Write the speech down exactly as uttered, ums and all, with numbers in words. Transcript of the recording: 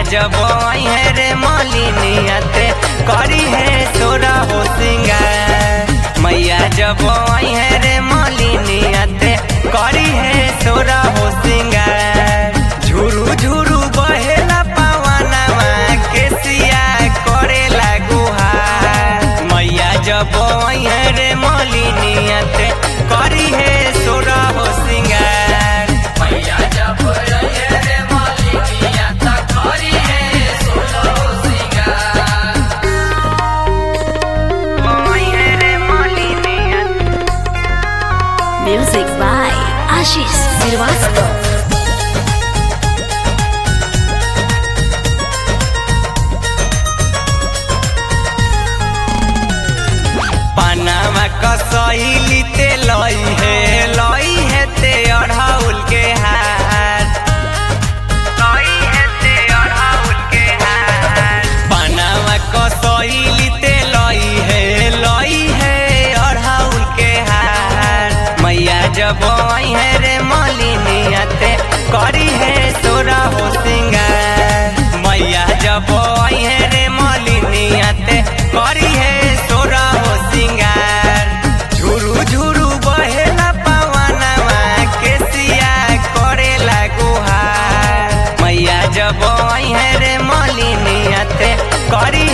जब आई है रे मालिनिया ते करी है सोरा हो सिंगार। मैया जब आई है रे मालिनिया ते करी है सोरा हो सिंगार। झुरू झुरू बहेला पवनवा के सिया करेला गुहार। मैया जब आई है रे मालिनिया ते करी है सोरा हो सिंगार। मैया जब आई है रे मालिनिया ता करी है सोरा हो सिंगार। आई है रे मालिनिया। Music by Ashish Srivastava. पनामा कसैली ते लई है लई है ते अढ़ाउल के हार। लई है ते अढ़ाउल के हार। पनामा कसैली ते लई है लई है अढ़ाउल के हार। मैया जब आई है रे मालिनिया ते करी है सोरा हो सिंगार। मैया जब आई है रे मालिनिया ते करी है सोरा हो सिंगार। झुरू झुरू बहेला पवनवा के सिया करेला गुहार। मैया जब आई है रे मालिनिया ते करी